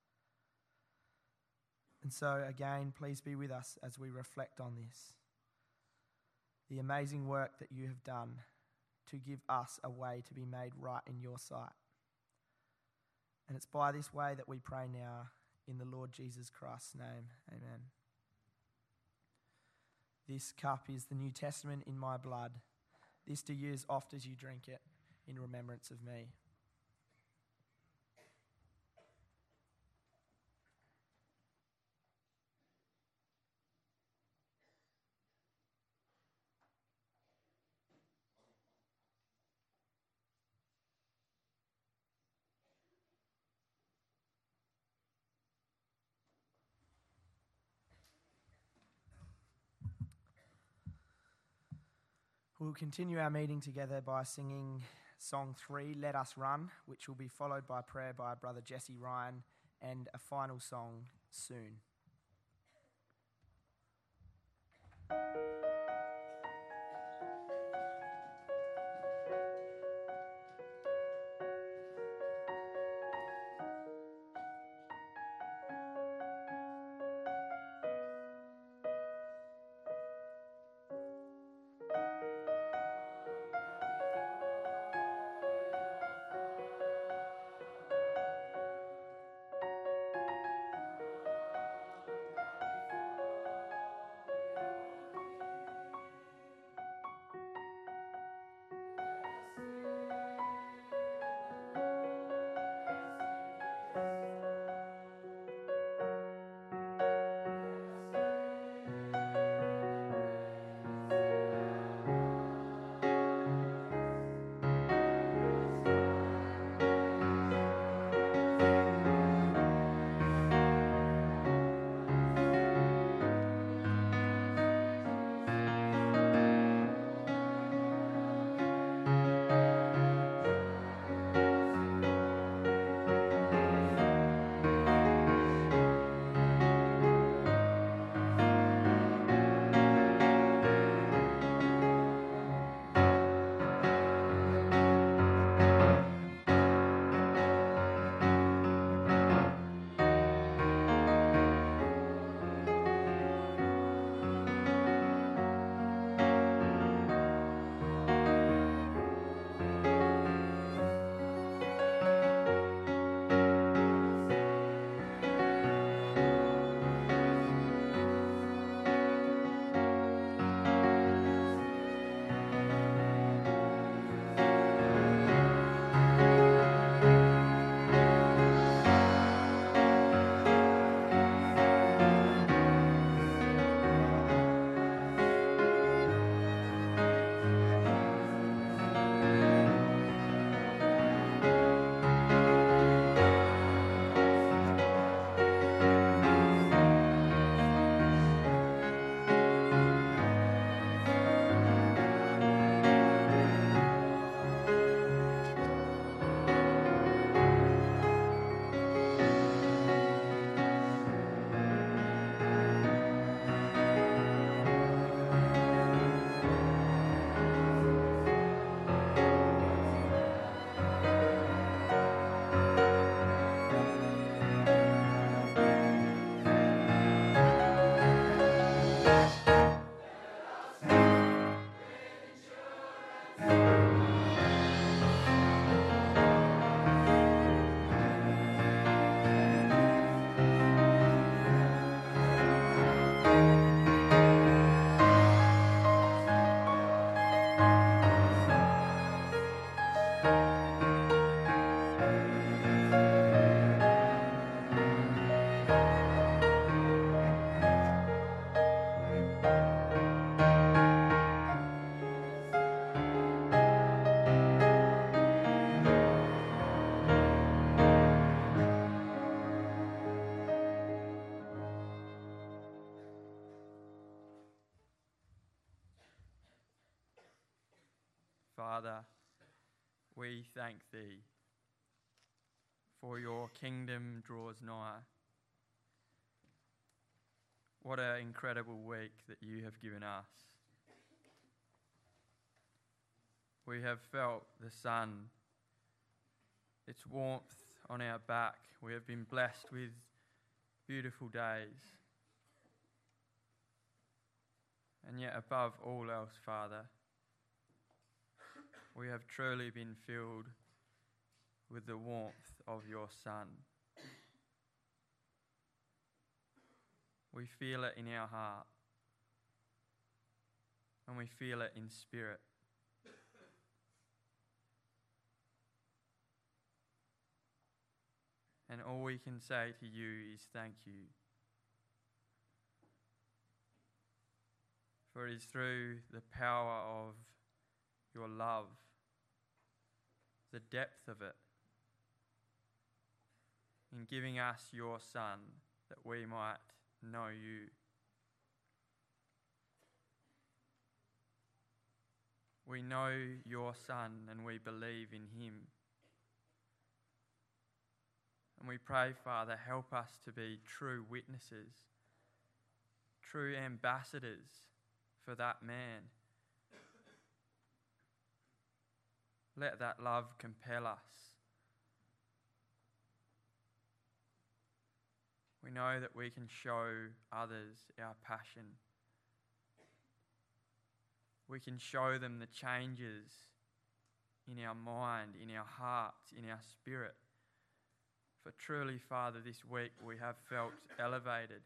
And so again, please be with us as we reflect on this, the amazing work that you have done to give us a way to be made right in your sight. And it's by this way that we pray now in the Lord Jesus Christ's name. Amen. This cup is the New Testament in my blood. This do you as oft as you drink it in remembrance of me. We'll continue our meeting together by singing song 3, Let Us Run, which will be followed by prayer by Brother Jesse Ryan and a final song soon. Father, we thank thee, for your kingdom draws nigh. What an incredible week that you have given us. We have felt the sun, its warmth on our back. We have been blessed with beautiful days. And yet above all else, Father, we have truly been filled with the warmth of your Son. We feel it in our heart, and we feel it in spirit. And all we can say to you is thank you. For it is through the power of your love, the depth of it, in giving us your Son, that we might know you. We know your Son and we believe in him. And we pray, Father, help us to be true witnesses, true ambassadors for that man. Let that love compel us. We know that we can show others our passion. We can show them the changes in our mind, in our hearts, in our spirit. For truly, Father, this week we have felt elevated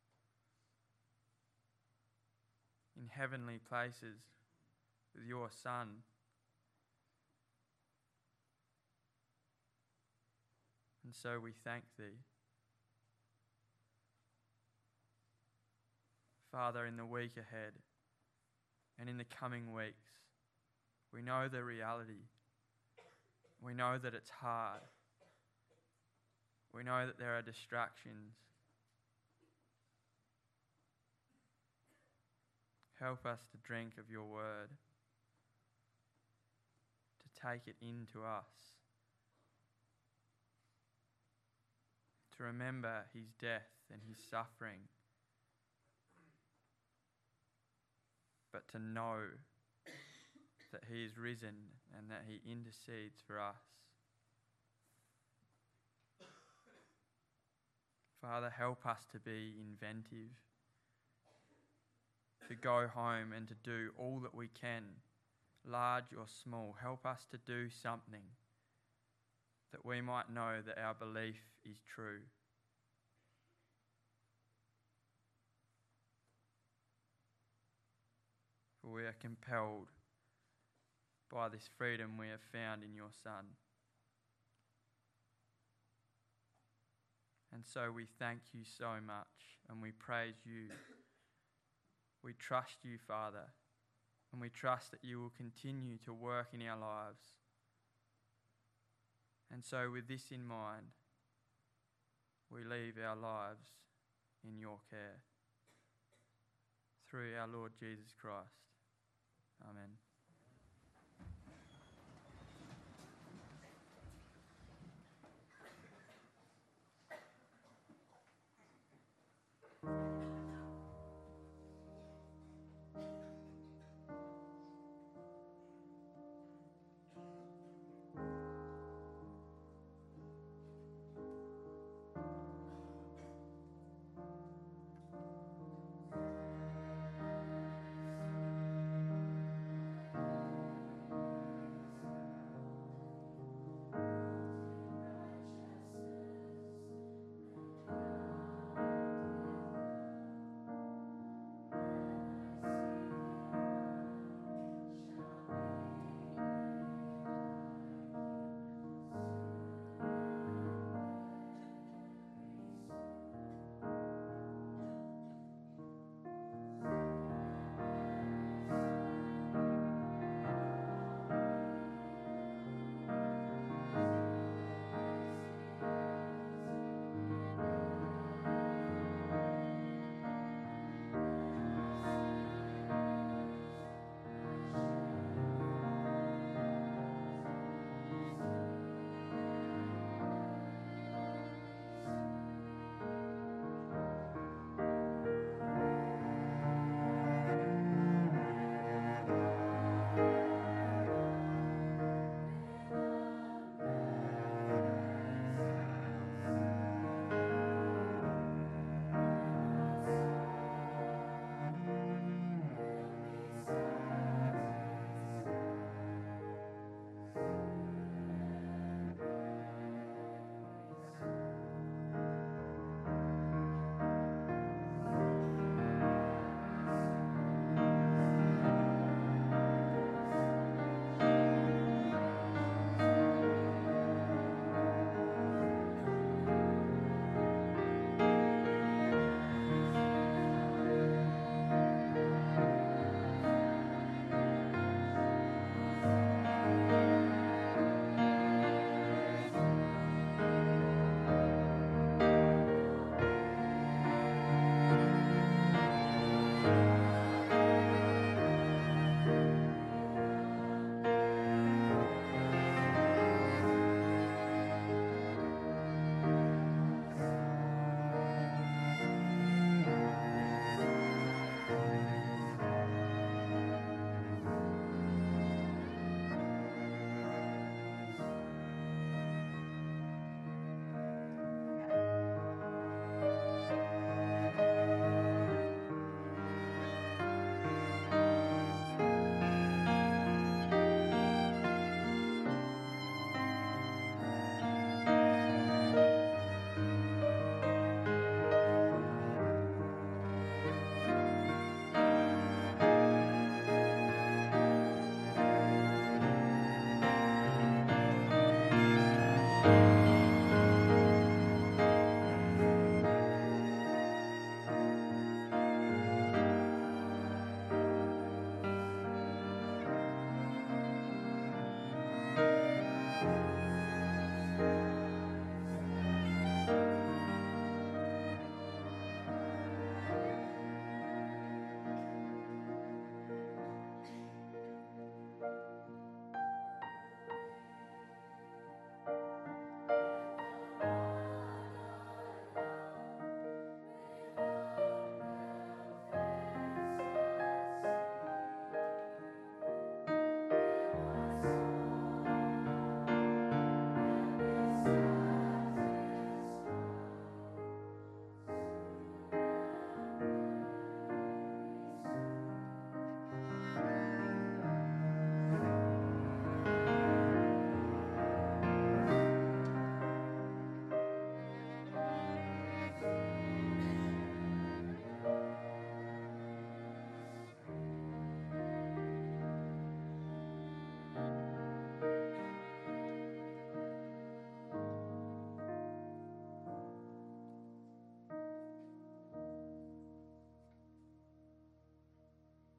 in heavenly places with your Son. And so we thank thee. Father, in the week ahead and in the coming weeks, we know the reality. We know that it's hard. We know that there are distractions. Help us to drink of your word, to take it into us, to remember his death and his suffering, but to know that he is risen and that he intercedes for us. Father, help us to be inventive, to go home and to do all that we can, large or small. Help us to do something that we might know that our belief is true. For we are compelled by this freedom we have found in your Son. And so we thank you so much and we praise you. We trust you, Father, and we trust that you will continue to work in our lives. And so with this in mind, we leave our lives in your care. Through our Lord Jesus Christ. Amen.